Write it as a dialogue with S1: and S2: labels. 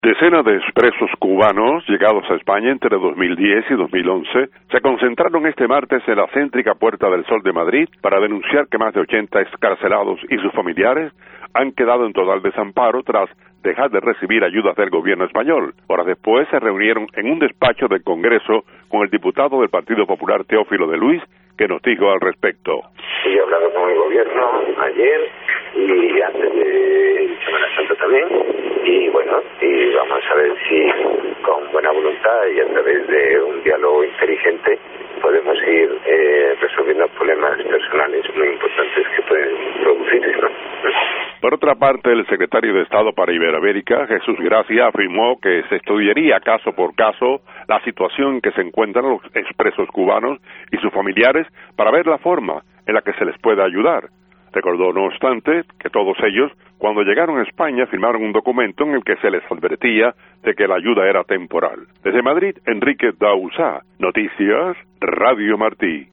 S1: Decenas de expresos cubanos llegados a España entre 2010 y 2011 se concentraron este martes en la céntrica Puerta del Sol de Madrid para denunciar que más de 80 excarcelados y sus familiares han quedado en total desamparo tras dejar de recibir ayudas del gobierno español. Horas después se reunieron en un despacho del Congreso con el diputado del Partido Popular Teófilo de Luis, que nos dijo al respecto.
S2: He hablado con el gobierno ayer y antes de Semana Santa también, y bueno, y vamos a ver si con buena voluntad y a través de un diálogo inteligente podemos ir resolviendo problemas personales muy importantes que pueden producirse, ¿no?
S1: Por otra parte, el secretario de Estado para Iberoamérica, Jesús Gracia, afirmó que se estudiaría caso por caso la situación en que se encuentran los expresos cubanos y sus familiares para ver la forma en la que se les puede ayudar. Recordó, no obstante, que todos ellos, cuando llegaron a España, firmaron un documento en el que se les advertía de que la ayuda era temporal. Desde Madrid, Enrique Dausá, Noticias, Radio Martí.